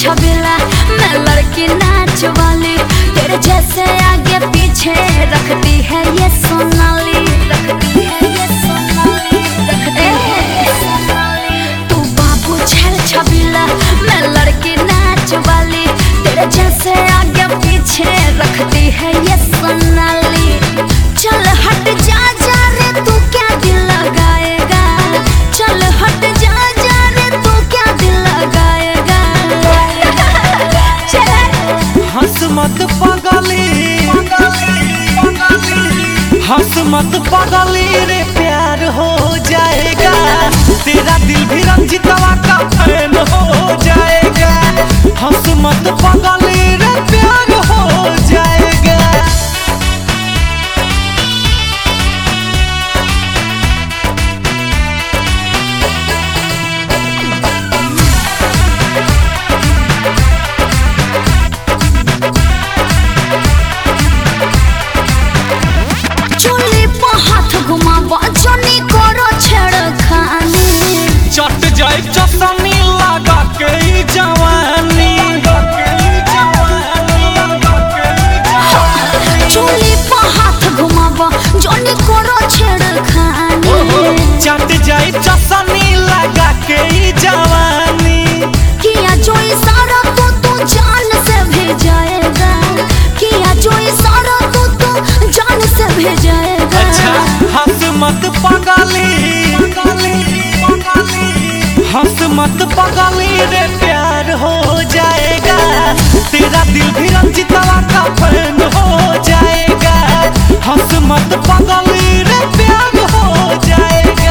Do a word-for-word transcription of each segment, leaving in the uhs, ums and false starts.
छबीला, मैं लड़की नाच वाली, तेरे जैसे आगे पीछे रखती है ये सोनाली, रखती है ये सोनाली, रखती है ये सोनाली। तू बाबू छेल छबीला, मैं लड़की नाच वाली, तेरे जैसे आगे पीछे रखती है ये सोनाली। चल हट जा जा रे तू क्या दिल लगाएगा, चल हट जा जा रे तू क्या दिल लगाएगा। हंस मत पागली, हंस मत पागली रे प्यार हो जाएगा, तेरा दिल भी रंजितवा का फैन हो जाएगा। हंस मत पागली रे प्यार हो जाएगा। जनी करो छेड़खानी, चट जाए चसनी लगा के जवानी, चूली पर हाथ घुमावा जनी करो छेड़खानी, चट जाए चसनी लगा के जवानी। किया जो इशारा तो तू जान से भेजाएगा, किया जो इशारा तो तू जान से भेजाएगा। अच्छा हंस मत पागली, हंस मत पागली रे प्यार हो जाएगा, तेरा दिल भी रंजितवा का फैन हो जाएगा। हंस मत पागली रे प्यार हो जाएगा।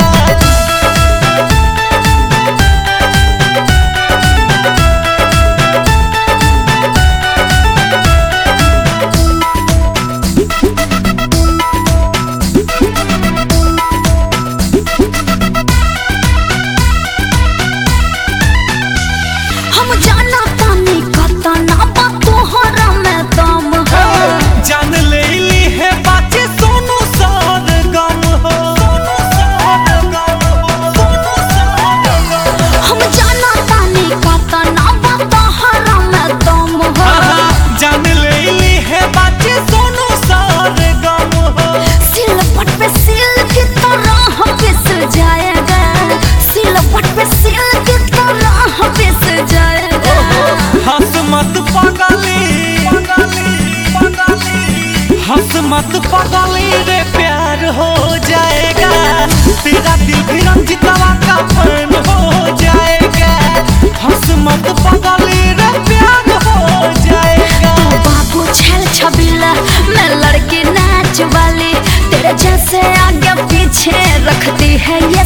हम जाना तानी कतना बा तोहरा में दम है, जान ले ली है बातें सोनू सार गम हो, हम जाना तानी कतना बा तोहरा में दम है, जान ले ली है बातें सोनू सार गम हो। सिलपट पे सिल की तरह पिस जाएगा, सिलपट पे सिल की तरह पिस जाएगा। हंस मत पागली, हंस मत पागली रे प्यार हो जाएगा, तेरा दिल भी रंजितवा का फैन हो जाएगा। हंस मत पागली रे प्यार हो जाएगा। तू बाबू छेल छबीला, मैं लड़की नाच वाली, तेरे जैसे आगे पीछे रखती है ये